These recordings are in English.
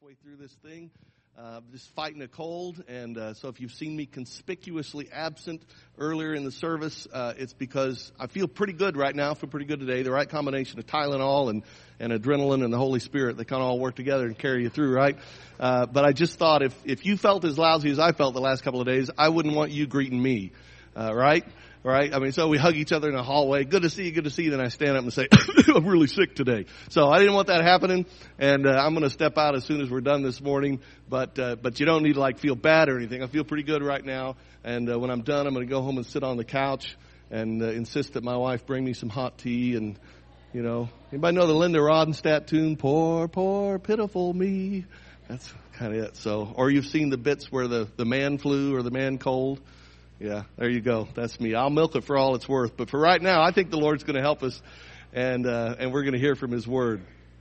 halfway through this thing, just fighting a cold, and so if you've seen me conspicuously absent earlier in the service, it's because I feel pretty good right now. I feel pretty good today. The right combination of Tylenol and adrenaline and the Holy Spirit, they kind of all work together and carry you through, right? But I just thought if you felt as lousy as I felt the last couple of days, I wouldn't want you greeting me, right? Right? I mean, so we hug each other in the hallway. Good to see you, good to see you. Then I stand up and say, I'm really sick today. So I didn't want that happening. And I'm going to step out as soon as we're done this morning. But you don't need to feel bad or anything. I feel pretty good right now. And when I'm done, I'm going to go home and sit on the couch and insist that my wife bring me some hot tea. And, anybody know the Linda Ronstadt tune? Poor, poor, pitiful me. That's kind of it. So, or you've seen the bits where the man flu or the man cold. Yeah, there you go. That's me. I'll milk it for all it's worth. But for right now, I think the Lord's going to help us, and we're going to hear from His Word.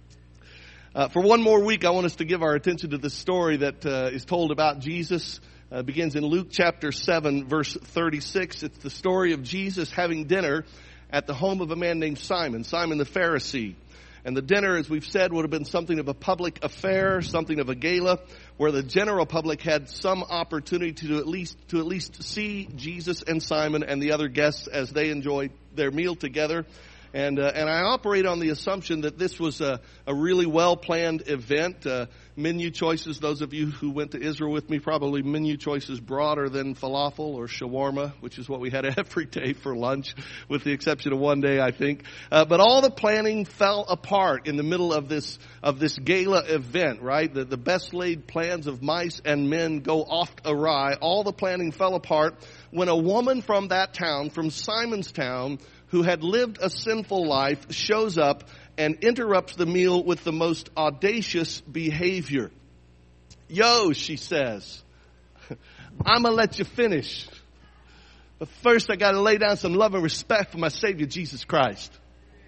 For one more week, I want us to give our attention to this story that is told about Jesus. Begins in Luke chapter 7, verse 36. It's the story of Jesus having dinner at the home of a man named Simon the Pharisee. And the dinner, as we've said, would have been something of a public affair, something of a gala, where the general public had some opportunity to at least see Jesus and Simon and the other guests as they enjoyed their meal together. And I operate on the assumption that this was a really well-planned event. Menu choices, those of you who went to Israel with me, probably menu choices broader than falafel or shawarma, which is what we had every day for lunch, with the exception of one day, I think. But all the planning fell apart in the middle of this gala event, right? The best laid plans of mice and men go oft awry. All the planning fell apart when a woman from that town, from Simon's town, who had lived a sinful life, shows up and interrupts the meal with the most audacious behavior. Yo, she says, I'm going to let you finish. But first I got to lay down some love and respect for my Savior, Jesus Christ.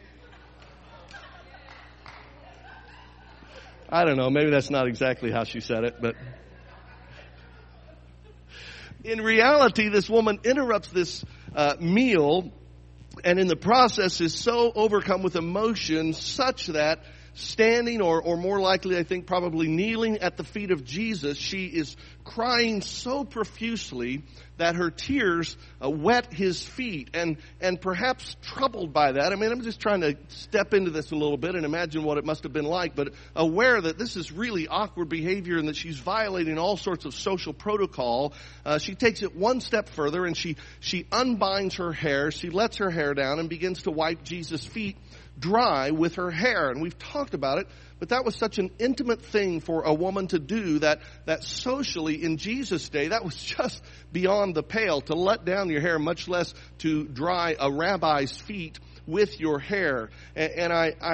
I don't know, maybe that's not exactly how she said it, but in reality, this woman interrupts this meal, and in the process is so overcome with emotion such that standing, or more likely, I think, probably kneeling at the feet of Jesus, she is crying so profusely that her tears wet his feet, and perhaps troubled by that. I mean, I'm just trying to step into this a little bit and imagine what it must have been like, but aware that this is really awkward behavior and that she's violating all sorts of social protocol, she takes it one step further and she unbinds her hair, she lets her hair down and begins to wipe Jesus' feet dry with her hair. And we've talked about it, but that was such an intimate thing for a woman to do that socially in Jesus' day, that was just beyond the pale, to let down your hair, much less to dry a rabbi's feet with your hair. And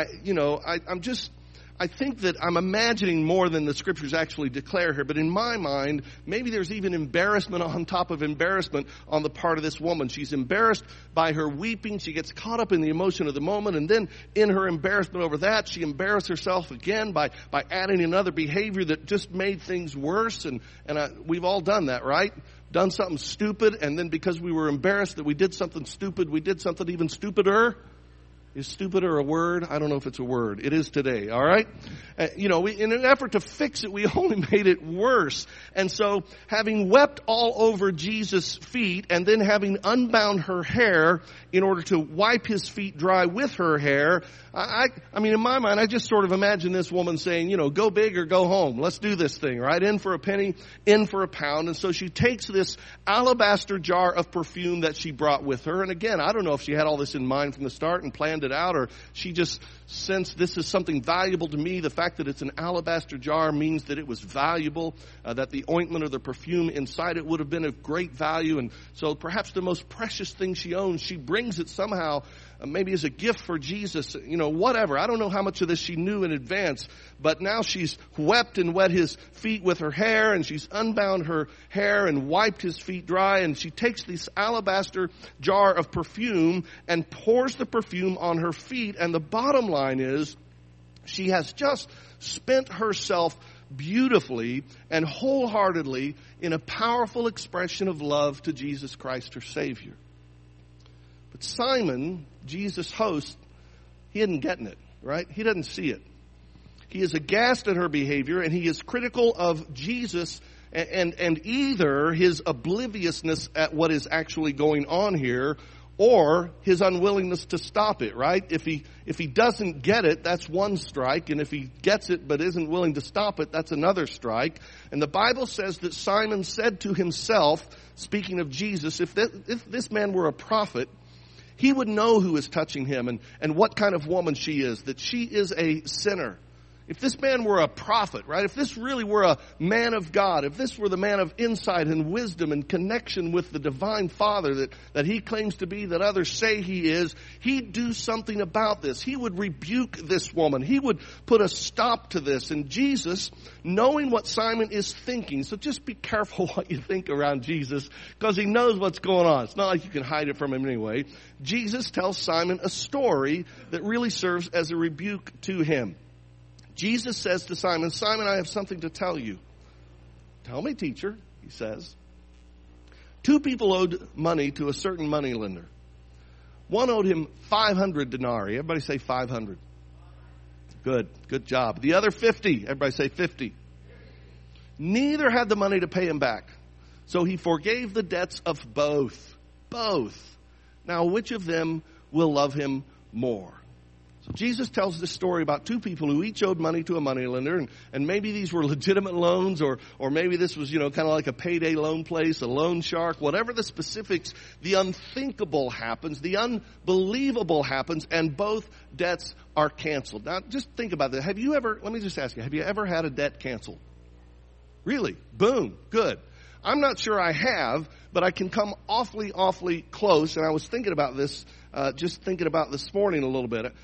I think that I'm imagining more than the scriptures actually declare here, but in my mind, maybe there's even embarrassment on top of embarrassment on the part of this woman. She's embarrassed by her weeping. She gets caught up in the emotion of the moment, and then in her embarrassment over that, she embarrassed herself again by adding another behavior that just made things worse. And we've all done that, right? Done something stupid, and then because we were embarrassed that we did something stupid, we did something even stupider. Is stupider a word? I don't know if it's a word. It is today, all right? In an effort to fix it, we only made it worse. And so, having wept all over Jesus' feet and then having unbound her hair in order to wipe his feet dry with her hair, I mean, in my mind, I just sort of imagine this woman saying, go big or go home. Let's do this thing, right? In for a penny, in for a pound. And so she takes this alabaster jar of perfume that she brought with her. And again, I don't know if she had all this in mind from the start and planned it out, or she just sensed this is something valuable to me. The fact that it's an alabaster jar means that it was valuable, that the ointment or the perfume inside it would have been of great value. And so perhaps the most precious thing she owns, she brings it somehow, maybe as a gift for Jesus, whatever. I don't know how much of this she knew in advance, but now she's wept and wet his feet with her hair, and she's unbound her hair and wiped his feet dry, and she takes this alabaster jar of perfume and pours the perfume on her feet, and the bottom line is she has just spent herself beautifully and wholeheartedly in a powerful expression of love to Jesus Christ, her Savior. But Simon, Jesus' host, he isn't getting it, right? He doesn't see it. He is aghast at her behavior, and he is critical of Jesus and either his obliviousness at what is actually going on here, or his unwillingness to stop it, right? If he doesn't get it, that's one strike. And if he gets it but isn't willing to stop it, that's another strike. And the Bible says that Simon said to himself, speaking of Jesus, if this man were a prophet, he would know who is touching him and what kind of woman she is, that she is a sinner. If this man were a prophet, right? If this really were a man of God, if this were the man of insight and wisdom and connection with the divine Father that he claims to be, that others say he is, he'd do something about this. He would rebuke this woman. He would put a stop to this. And Jesus, knowing what Simon is thinking, so just be careful what you think around Jesus, because he knows what's going on. It's not like you can hide it from him anyway. Jesus tells Simon a story that really serves as a rebuke to him. Jesus says to Simon, Simon, I have something to tell you. Tell me, teacher, he says. 2 people owed money to a certain moneylender. One owed him 500 denarii. Everybody say 500. Good job. The other 50. Everybody say 50. Neither had the money to pay him back. So he forgave the debts of both. Both. Now, which of them will love him more? So Jesus tells this story about 2 people who each owed money to a moneylender, and maybe these were legitimate loans, or maybe this was, kind of like a payday loan place, a loan shark, whatever the specifics. The unthinkable happens, the unbelievable happens, and both debts are canceled. Now, just think about that. Let me just ask you, have you ever had a debt canceled? Really? Boom. Good. I'm not sure I have, but I can come awfully close, and I was thinking about this, just thinking about this morning a little bit.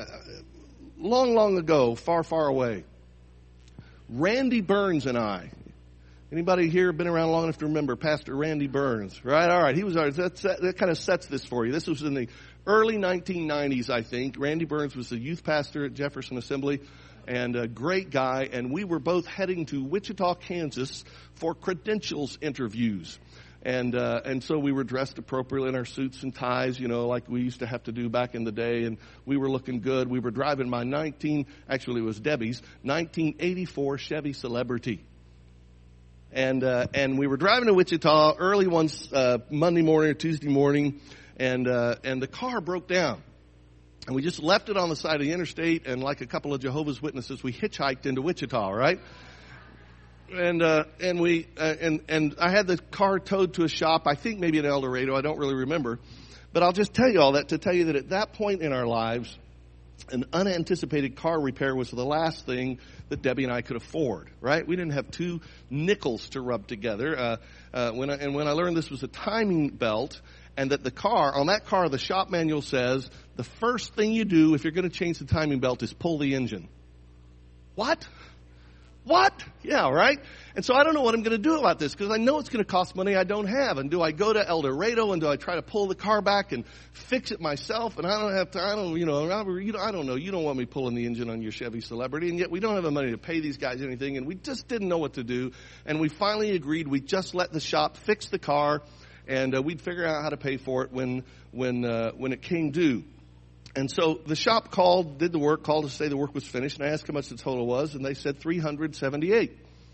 Long ago, far away, Randy Burns and I, anybody here been around long enough to remember Pastor Randy Burns, right? All right, he was that kind of sets this for you. This was in the early 1990s, I think. Randy Burns was the youth pastor at Jefferson Assembly, and a great guy, and we were both heading to Wichita, Kansas for credentials interviews. And so we were dressed appropriately in our suits and ties, like we used to have to do back in the day, and we were looking good. We were driving my it was Debbie's 1984 Chevy Celebrity. And we were driving to Wichita early one Monday morning or Tuesday morning, and the car broke down. And we just left it on the side of the interstate, and like a couple of Jehovah's Witnesses, we hitchhiked into Wichita, right? And I had the car towed to a shop, I think maybe in El Dorado, I don't really remember. But I'll just tell you all that to tell you that at that point in our lives, an unanticipated car repair was the last thing that Debbie and I could afford, right? We didn't have 2 nickels to rub together. When I learned this was a timing belt, and that on that car, the shop manual says, the first thing you do if you're going to change the timing belt is pull the engine. What? Yeah, right? And so I don't know what I'm going to do about this, because I know it's going to cost money I don't have. And do I go to El Dorado, and do I try to pull the car back and fix it myself? And I don't have to, I don't know. You don't want me pulling the engine on your Chevy Celebrity, and yet we don't have the money to pay these guys anything, and we just didn't know what to do. And we finally agreed we'd just let the shop fix the car, and we'd figure out how to pay for it when it came due. And so the shop called to say the work was finished, and I asked how much the total was, and they said $378.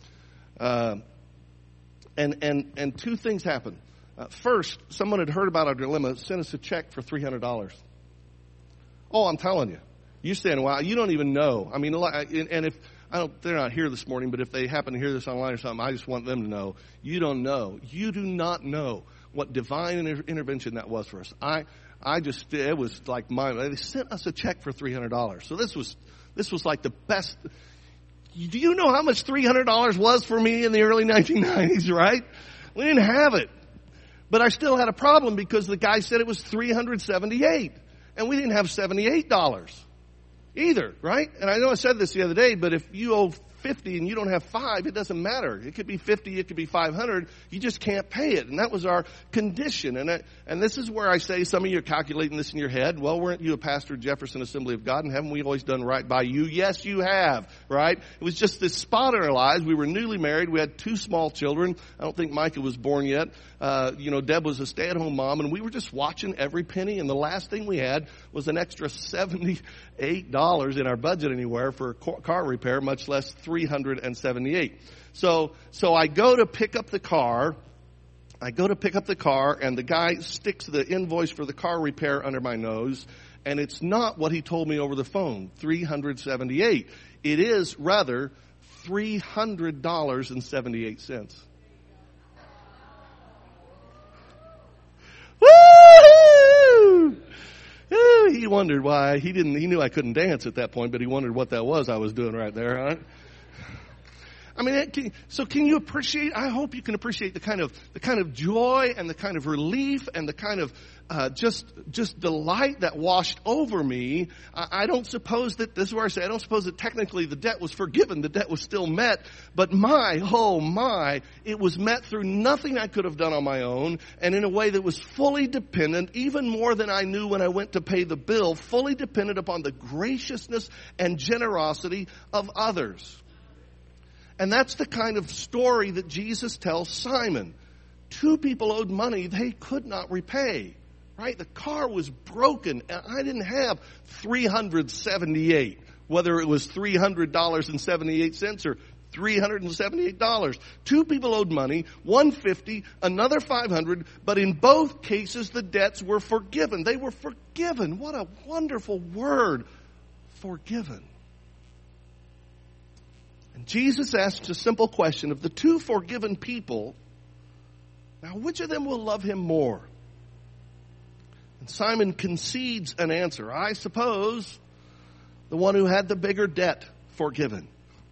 And 2 things happened. First, someone had heard about our dilemma, sent us a check for $300. Oh, I'm telling you. You're saying, wow, you don't even know. I mean, and if they're not here this morning, but if they happen to hear this online or something, I just want them to know. You don't know. You do not know what divine intervention that was for us. It was like they sent us a check for $300. So this was like the best. Do you know how much $300 was for me in the early 1990s, right? We didn't have it. But I still had a problem because the guy said it was $378. And we didn't have $78 either, right? And I know I said this the other day, but if you owe 50 and you don't have 5, it doesn't matter. It could be 50, it could be 500. You just can't pay it. And that was our condition. And this is where I say, some of you are calculating this in your head. Well, weren't you a pastor at Jefferson Assembly of God, and haven't we always done right by you? Yes, you have, right? It was just this spot in our lives. We were newly married. We had 2 small children. I don't think Micah was born yet. Deb was a stay-at-home mom, and we were just watching every penny, and the last thing we had was an extra $78 in our budget anywhere for a car repair, much less $378. So I go to pick up the car. And the guy sticks the invoice for the car repair under my nose, and it's not what he told me over the phone, $378. It is, rather, $300.78. Woo! He wondered why. He knew I couldn't dance at that point, but he wondered what that was I was doing right there, huh? I mean, can you appreciate? I hope you can appreciate the kind of joy and the kind of relief and the kind of just delight that washed over me. I don't suppose that, this is where I say, I don't suppose that technically the debt was forgiven. The debt was still met. But it was met through nothing I could have done on my own, and in a way that was fully dependent, even more than I knew when I went to pay the bill, fully dependent upon the graciousness and generosity of others. And that's the kind of story that Jesus tells Simon. 2 people owed money they could not repay. Right? The car was broken, and I didn't have $378, whether it was $300.78 or $378. 2 people owed money, one $50, another $500, but in both cases the debts were forgiven. They were forgiven. What a wonderful word, forgiven. And Jesus asks a simple question of the 2 forgiven people, now which of them will love him more? And Simon concedes an answer. I suppose the one who had the bigger debt forgiven.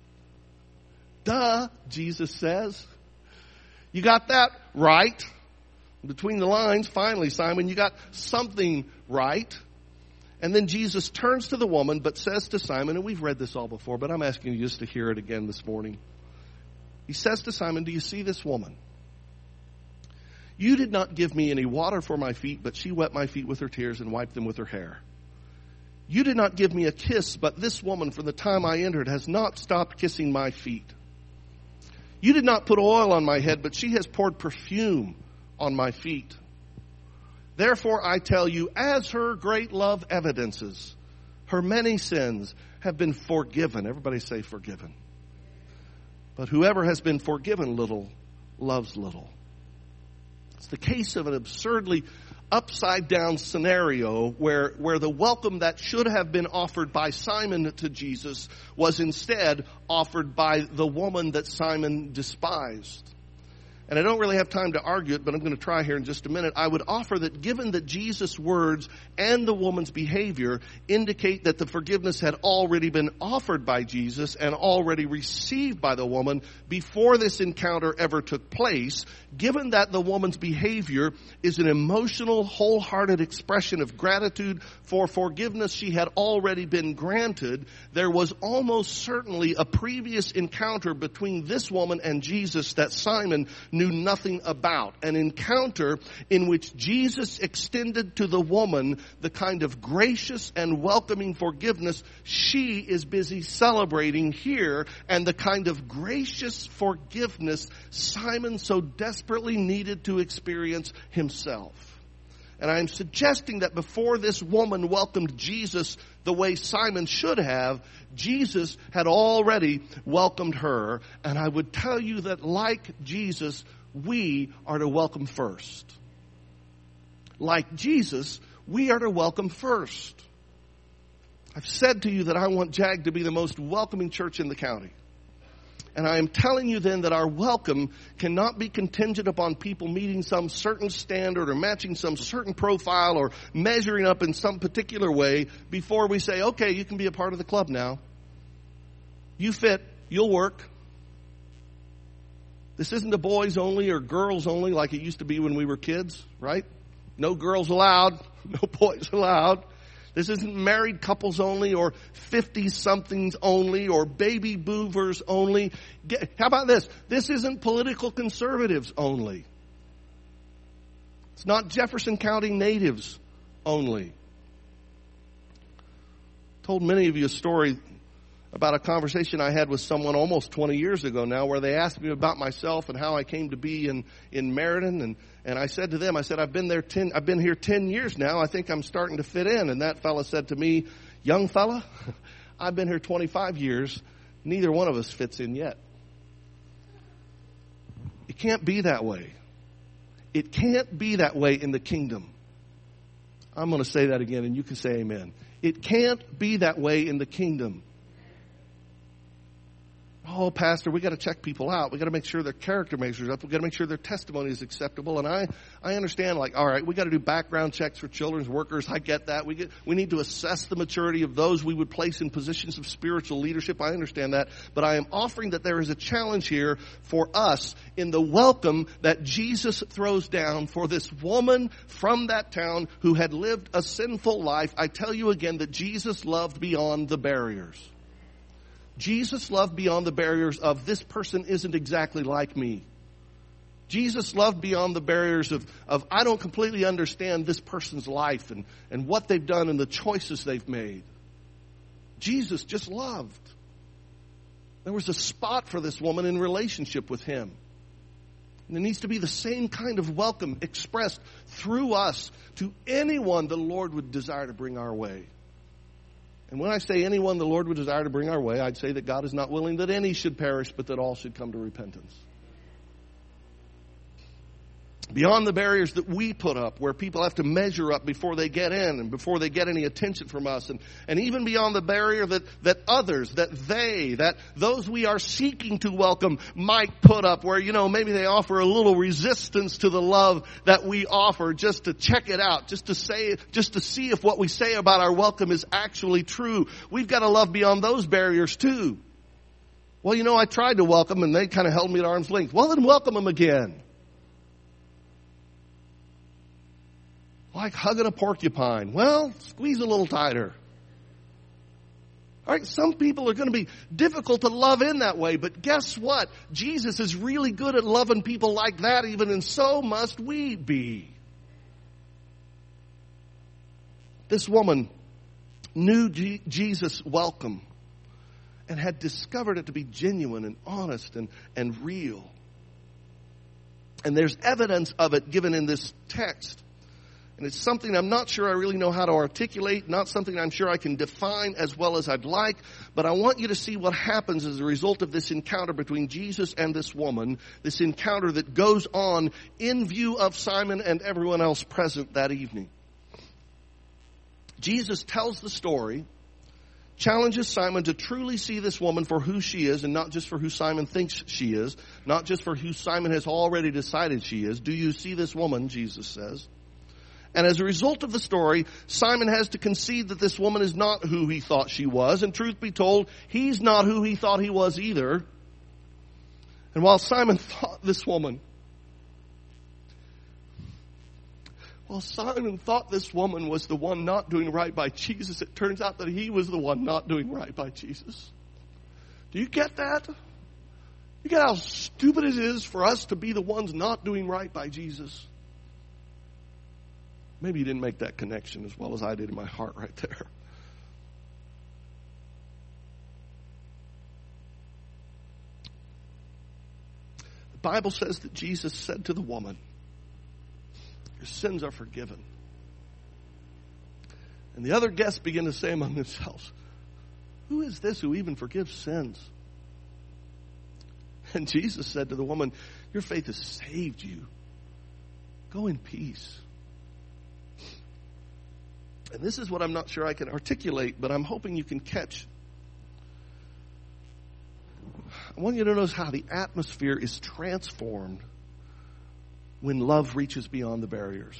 Duh, Jesus says. You got that right. Between the lines, finally, Simon, you got something right. And then Jesus turns to the woman, but says to Simon, and we've read this all before, but I'm asking you just to hear it again this morning. He says to Simon, do you see this woman? You did not give me any water for my feet, but she wet my feet with her tears and wiped them with her hair. You did not give me a kiss, but this woman from the time I entered has not stopped kissing my feet. You did not put oil on my head, but she has poured perfume on my feet. Therefore I tell you, as her great love evidences, her many sins have been forgiven. Everybody say forgiven. But whoever has been forgiven little loves little. It's the case of an absurdly upside down scenario where the welcome that should have been offered by Simon to Jesus was instead offered by the woman that Simon despised. And I don't really have time to argue it, but I'm going to try here in just a minute. I would offer that given that Jesus' words and the woman's behavior indicate that the forgiveness had already been offered by Jesus and already received by the woman before this encounter ever took place, given that the woman's behavior is an emotional, wholehearted expression of gratitude for forgiveness she had already been granted, there was almost certainly a previous encounter between this woman and Jesus that Simon knew nothing about. An encounter in which Jesus extended to the woman the kind of gracious and welcoming forgiveness she is busy celebrating here, and the kind of gracious forgiveness Simon so desperately needed to experience himself. And I'm suggesting that before this woman welcomed Jesus the way Simon should have, Jesus had already welcomed her. And I would tell you that like Jesus, we are to welcome first. Like Jesus, we are to welcome first. I've said to you that I want JAG to be the most welcoming church in the county. And I am telling you then that our welcome cannot be contingent upon people meeting some certain standard or matching some certain profile or measuring up in some particular way before we say, okay, you can be a part of the club now. You fit, you'll work. This isn't a boys only or girls only like it used to be when we were kids, right? No girls allowed, no boys allowed. This isn't married couples only or 50-somethings only or baby boomers only. How about this? This isn't political conservatives only. It's not Jefferson County natives only. Told many of you a story about a conversation I had with someone almost 20 years ago now, where they asked me about myself and how I came to be in Meriden, and I said to them, I've been here 10 years now. I think I'm starting to fit in. And that fella said to me, young fella, I've been here 25 years. Neither one of us fits in yet. It can't be that way. It can't be that way in the kingdom. I'm going to say that again, and you can say amen. It can't be that way in the kingdom. Oh, Pastor, we got to check people out. We got to make sure their character measures up. We got to make sure their testimony is acceptable. And I understand, like, all right, we got to do background checks for children's workers. I get that. We need to assess the maturity of those we would place in positions of spiritual leadership. I understand that. But I am offering that there is a challenge here for us in the welcome that Jesus throws down for this woman from that town who had lived a sinful life. I tell you again that Jesus loved beyond the barriers. Jesus loved beyond the barriers of this person isn't exactly like me. Jesus loved beyond the barriers of I don't completely understand this person's life and what they've done and the choices they've made. Jesus just loved. There was a spot for this woman in relationship with him. And there needs to be the same kind of welcome expressed through us to anyone the Lord would desire to bring our way. And when I say anyone the Lord would desire to bring our way, I'd say that God is not willing that any should perish, but that all should come to repentance. Beyond the barriers that we put up, where people have to measure up before they get in and before they get any attention from us. And even beyond the barrier that others, that those we are seeking to welcome might put up, where, maybe they offer a little resistance to the love that we offer just to check it out, just to see if what we say about our welcome is actually true. We've got to love beyond those barriers too. Well, I tried to welcome and they kind of held me at arm's length. Well, then welcome them again. Like hugging a porcupine. Well, squeeze a little tighter. All right, some people are going to be difficult to love in that way, but guess what? Jesus is really good at loving people like that even, and so must we be. This woman knew Jesus' welcome and had discovered it to be genuine and honest and real. And there's evidence of it given in this text. And it's something I'm not sure I really know how to articulate, not something I'm sure I can define as well as I'd like, but I want you to see what happens as a result of this encounter between Jesus and this woman, this encounter that goes on in view of Simon and everyone else present that evening. Jesus tells the story, challenges Simon to truly see this woman for who she is and not just for who Simon thinks she is, not just for who Simon has already decided she is. Do you see this woman, Jesus says. And as a result of the story, Simon has to concede that this woman is not who he thought she was. And truth be told, he's not who he thought he was either. And while Simon thought this woman was the one not doing right by Jesus, it turns out that he was the one not doing right by Jesus. Do you get that? You get how stupid it is for us to be the ones not doing right by Jesus? Maybe you didn't make that connection as well as I did in my heart right there. The Bible says that Jesus said to the woman, your sins are forgiven. And the other guests began to say among themselves, who is this who even forgives sins? And Jesus said to the woman, your faith has saved you. Go in peace. And this is what I'm not sure I can articulate, but I'm hoping you can catch. I want you to notice how the atmosphere is transformed when love reaches beyond the barriers.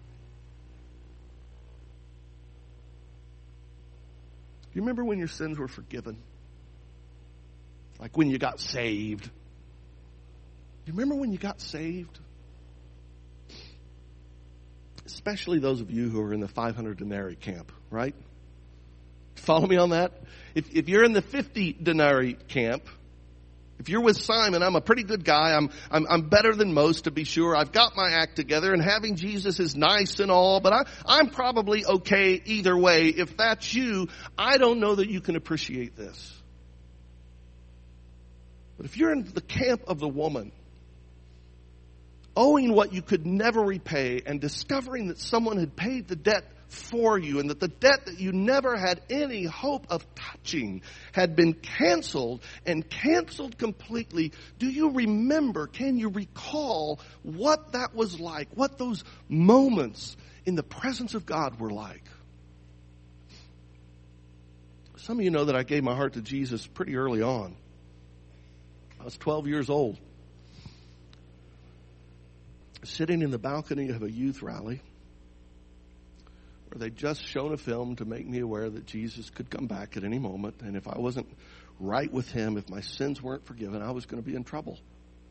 You remember when your sins were forgiven? Like when you got saved. You remember when you got saved? Especially those of you who are in the 500 denarii camp. right? Follow me on that? If you're in the 50 denarii camp, if you're with Simon, I'm a pretty good guy. I'm better than most, to be sure. I've got my act together, and having Jesus is nice and all, but I'm probably okay either way. If that's you, I don't know that you can appreciate this. But if you're in the camp of the woman, owing what you could never repay and discovering that someone had paid the debt for you and that the debt that you never had any hope of touching had been canceled and canceled completely, do you remember, can you recall what that was like, what those moments in the presence of God were like? Some of you know that I gave my heart to Jesus pretty early on. I was 12 years old, sitting in the balcony of a youth rally where they'd just shown a film to make me aware that Jesus could come back at any moment, and if I wasn't right with him, if my sins weren't forgiven, I was going to be in trouble.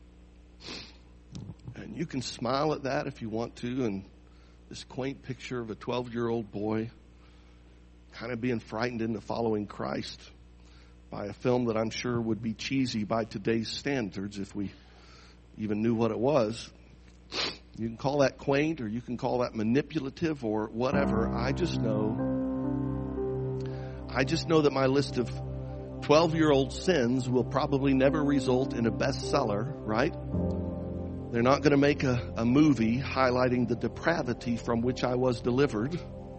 And you can smile at that if you want to, and this quaint picture of a 12-year-old boy kind of being frightened into following Christ by a film that I'm sure would be cheesy by today's standards if we even knew what it was. You can call that quaint, or you can call that manipulative, or whatever. I just know that my list of 12-year-old sins will probably never result in a bestseller, right? They're not going to make a movie highlighting the depravity from which I was delivered.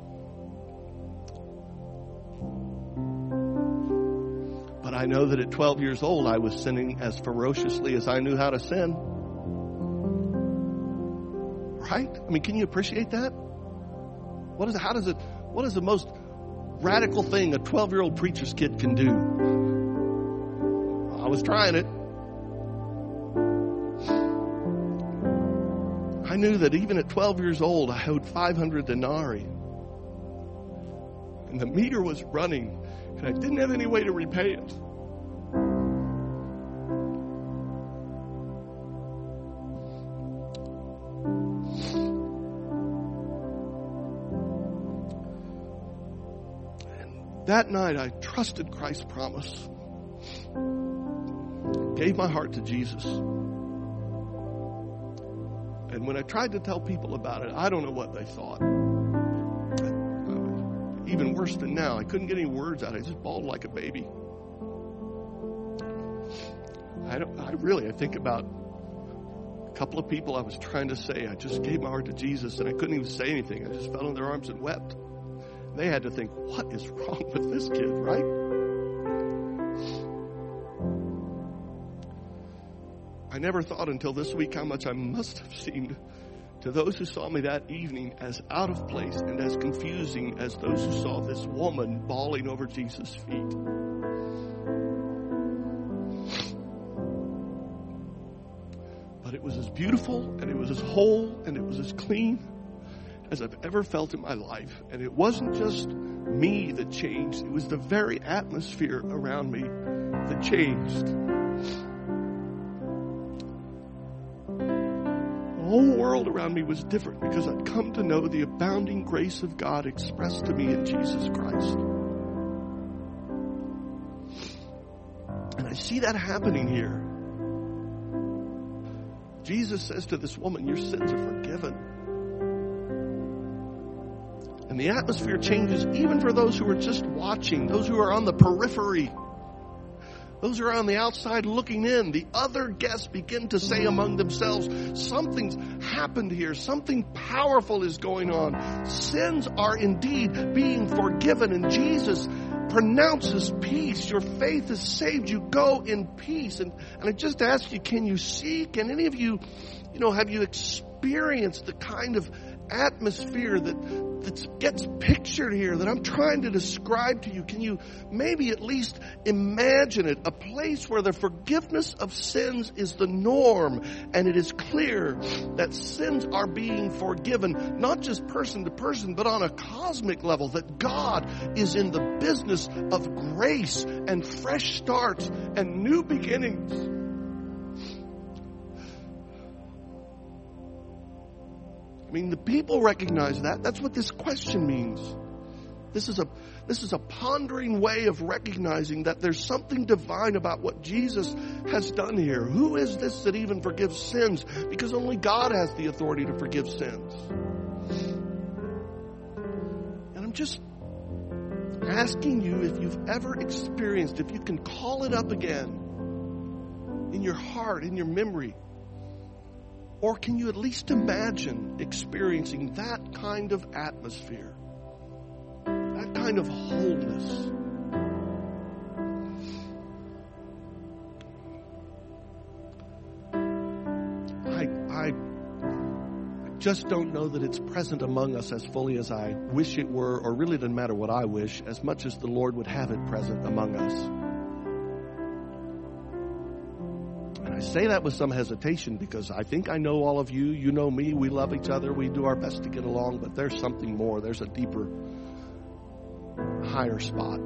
But I know that at 12 years old, I was sinning as ferociously as I knew how to sin. Right? I mean, can you appreciate that? What is the most radical thing a 12-year-old preacher's kid can do? I was trying it. I knew that even at 12 years old, I owed 500 denarii. And the meter was running, and I didn't have any way to repay it. That night, I trusted Christ's promise, gave my heart to Jesus. And when I tried to tell people about it, I don't know what they thought. Even worse than now, I couldn't get any words out. I just bawled like a baby. I think about a couple of people I was trying to say, I just gave my heart to Jesus, and I couldn't even say anything. I just fell in their arms and wept. They had to think, what is wrong with this kid, right? I never thought until this week how much I must have seemed to those who saw me that evening as out of place and as confusing as those who saw this woman bawling over Jesus' feet. But it was as beautiful, and it was as whole, and it was as clean as I've ever felt in my life. And it wasn't just me that changed. It was the very atmosphere around me that changed. The whole world around me was different because I'd come to know the abounding grace of God expressed to me in Jesus Christ. And I see that happening here. Jesus says to this woman, your sins are forgiven. And the atmosphere changes even for those who are just watching, those who are on the periphery, those who are on the outside looking in. The other guests begin to say among themselves, something's happened here. Something powerful is going on. Sins are indeed being forgiven, and Jesus pronounces peace. Your faith has saved you. Go in peace. And I just ask you, can you see? Can any of you, have you experienced the kind of atmosphere that gets pictured here that I'm trying to describe to you? Can you maybe at least imagine it? A place where the forgiveness of sins is the norm, and it is clear that sins are being forgiven, not just person to person, but on a cosmic level, that God is in the business of grace and fresh starts and new beginnings. I mean, the people recognize that. That's what this question means. This is a pondering way of recognizing that there's something divine about what Jesus has done here. Who is this that even forgives sins? Because only God has the authority to forgive sins. And I'm just asking you, if you've ever experienced, if you can call it up again in your heart, in your memory, or can you at least imagine experiencing that kind of atmosphere, that kind of wholeness? I just don't know that it's present among us as fully as I wish it were, or really doesn't matter what I wish, as much as the Lord would have it present among us. And I say that with some hesitation because I think I know all of you. You know me. We love each other. We do our best to get along, but there's something more. There's a deeper, higher spot.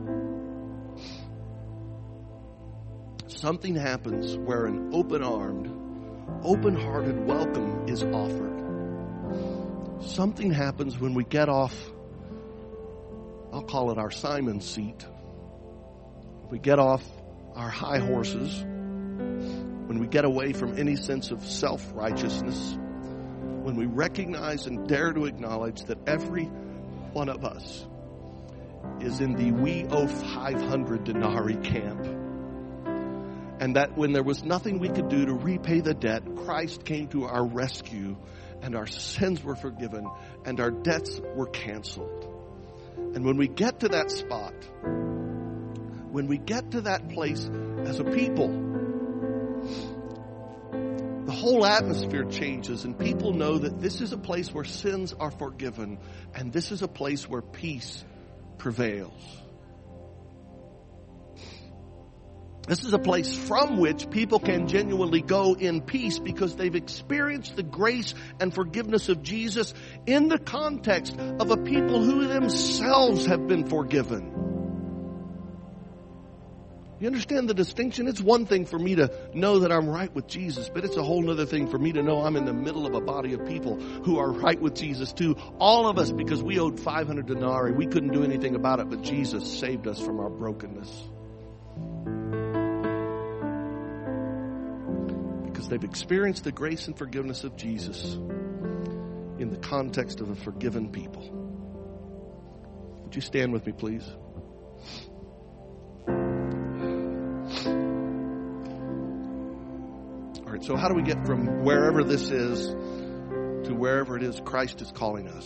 Something happens where an open-armed, open-hearted welcome is offered. Something happens when we get off, I'll call it our Simon seat. We get off our high horses. When we get away from any sense of self-righteousness. When we recognize and dare to acknowledge that every one of us is in the we owe 500 denarii camp. And that when there was nothing we could do to repay the debt, Christ came to our rescue, and our sins were forgiven, and our debts were canceled. And when we get to that spot, when we get to that place as a people, the whole atmosphere changes, and people know that this is a place where sins are forgiven, and this is a place where peace prevails. This is a place from which people can genuinely go in peace because they've experienced the grace and forgiveness of Jesus in the context of a people who themselves have been forgiven. You understand the distinction? It's one thing for me to know that I'm right with Jesus, but it's a whole other thing for me to know I'm in the middle of a body of people who are right with Jesus too. All of us, because we owed 500 denarii. We couldn't do anything about it, but Jesus saved us from our brokenness. Because they've experienced the grace and forgiveness of Jesus in the context of a forgiven people. Would you stand with me, please? All right, so how do we get from wherever this is to wherever it is Christ is calling us?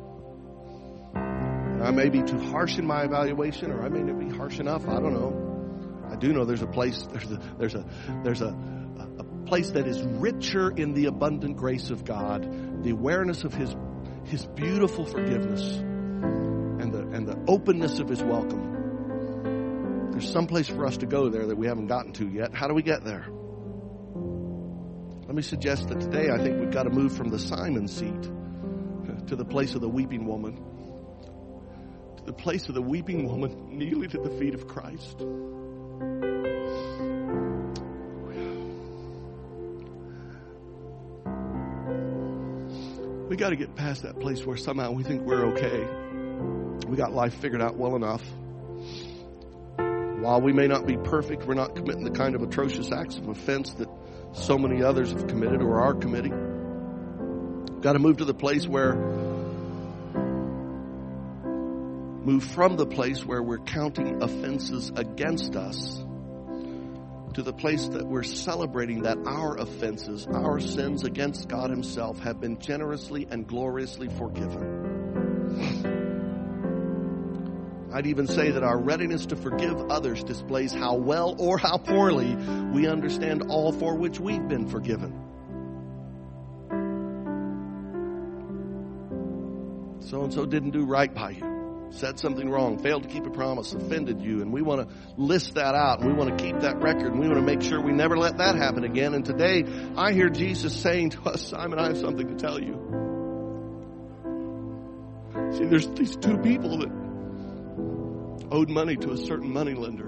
I may be too harsh in my evaluation, or I may not be harsh enough. I don't know. I do know there's a place. There's a place that is richer in the abundant grace of God, the awareness of His beautiful forgiveness, and the openness of His welcome. There's some place for us to go there that we haven't gotten to yet. How do we get there? Let me suggest that today I think we've got to move from the Simon seat to the place of the weeping woman. To the place of the weeping woman kneeling at the feet of Christ. We got to get past that place where somehow we think we're okay. We got life figured out well enough. While we may not be perfect, we're not committing the kind of atrocious acts of offense that so many others have committed or are committing. We've got to move to the place where, move from the place where we're counting offenses against us to the place that we're celebrating that our offenses, our sins against God Himself have been generously and gloriously forgiven. I'd even say that our readiness to forgive others displays how well or how poorly we understand all for which we've been forgiven. So-and-so didn't do right by you, said something wrong, failed to keep a promise, offended you, and we want to list that out, and we want to keep that record, and we want to make sure we never let that happen again. And today, I hear Jesus saying to us, Simon, I have something to tell you. See, there's these two people that owed money to a certain moneylender.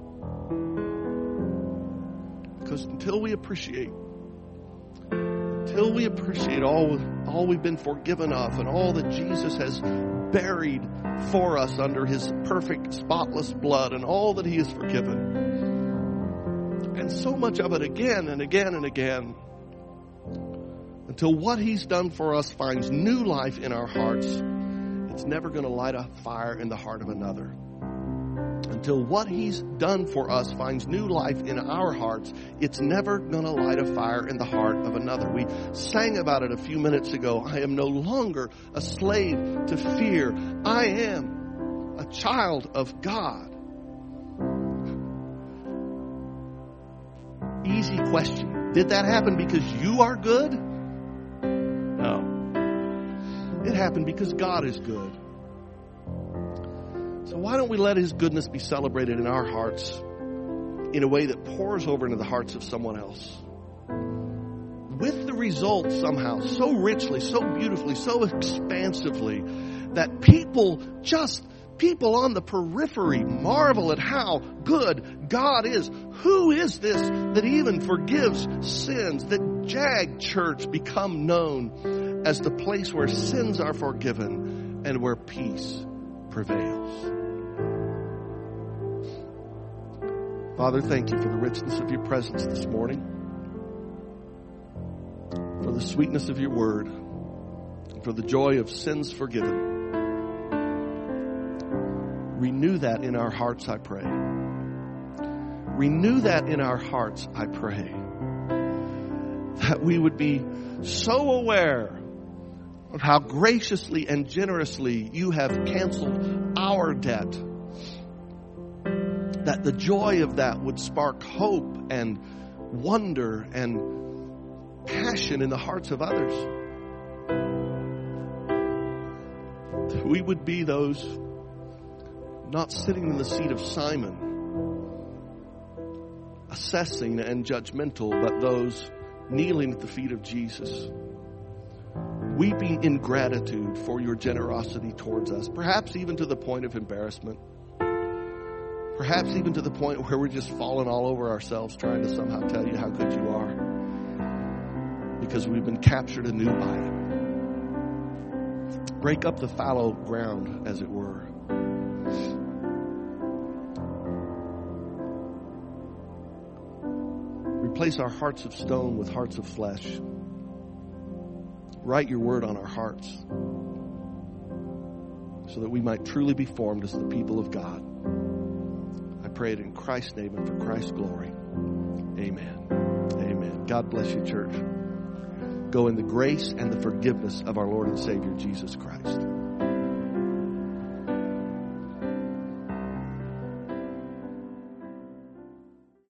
Because until we appreciate, until until we appreciate all we've been forgiven of and all that Jesus has buried for us under his perfect, spotless blood and all that he has forgiven. And so much of it again and again and again, until what he's done for us finds new life in our hearts. It's never going to light a fire in the heart of another. Until what he's done for us finds new life in our hearts, it's never going to light a fire in the heart of another. We sang about it a few minutes ago. I am no longer a slave to fear. I am a child of God. Easy question. Did that happen because you are good? No. It happened because God is good. So why don't we let his goodness be celebrated in our hearts in a way that pours over into the hearts of someone else? With the result somehow, so richly, so beautifully, so expansively, that people on the periphery marvel at how good God is. Who is this that even forgives sins? That JAG Church become known as the place where sins are forgiven and where peace prevails. Father, thank you for the richness of your presence this morning, for the sweetness of your word, and for the joy of sins forgiven. Renew that in our hearts, I pray. Renew that in our hearts, I pray. That we would be so aware of how graciously and generously you have canceled our debt, that the joy of that would spark hope and wonder and passion in the hearts of others. That we would be those not sitting in the seat of Simon, assessing and judgmental, but those kneeling at the feet of Jesus, weeping in gratitude for your generosity towards us, perhaps even to the point of embarrassment, perhaps even to the point where we're just falling all over ourselves trying to somehow tell you how good you are, because we've been captured anew by it. Break up the fallow ground, as it were. Replace our hearts of stone with hearts of flesh. Write your word on our hearts so that we might truly be formed as the people of God. I pray it in Christ's name and for Christ's glory. Amen. Amen. God bless you, church. Go in the grace and the forgiveness of our Lord and Savior, Jesus Christ.